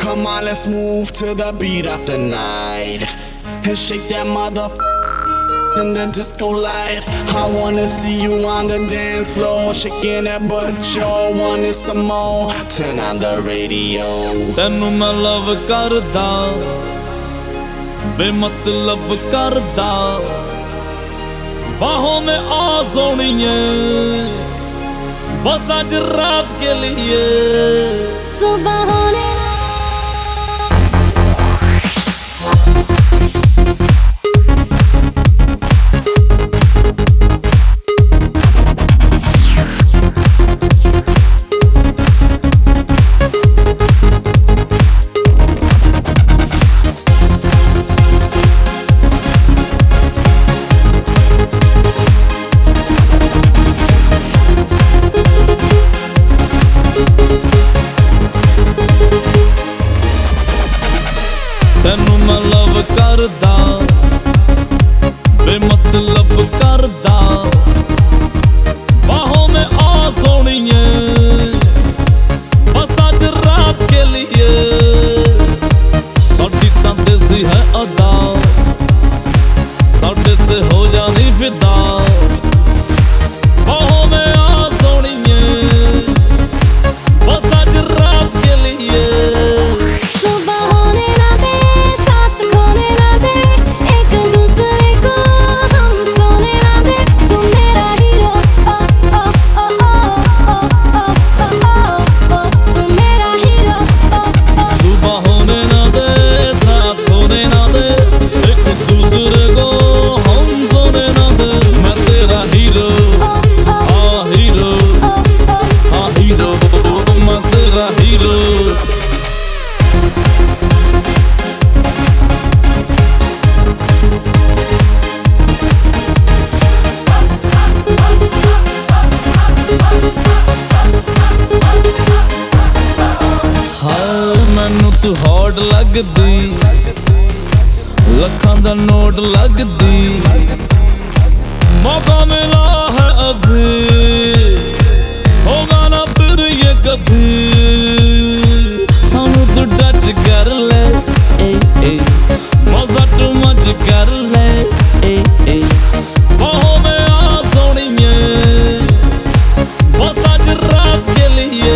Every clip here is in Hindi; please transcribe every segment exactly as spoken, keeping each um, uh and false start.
Come on, let's move to the beat of the night and shake that mother in the disco light. I wanna see you on the dance floor, shaking that butt, you wanted some more. Turn on the radio. Tenu main love karda, बेमतलब करदा, बाहों में आ सोनिए, बस आज रात के लिए सुबह होने तेनू मैं लव करदा, बेमतलब करदा, बाहों में आ सोनिए, बस आज रात के लिए साडी तां देसी है अदा, साडे ते हो जानी फिदा, बाहों में आ सोनिए, बस आज रात के लिए तू हॉट लगदी, लखां दा नोट लगदी, मौका मिला है अभी, होगा ना फिर ये कभी, सानू तू टच कर ले, ए ए मजा तू मच कर ले, ए ए बाहों में आ सोनिए, बस आज रात के लिए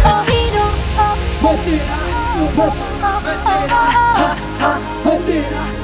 Mentira, mentira, mentira, mentira.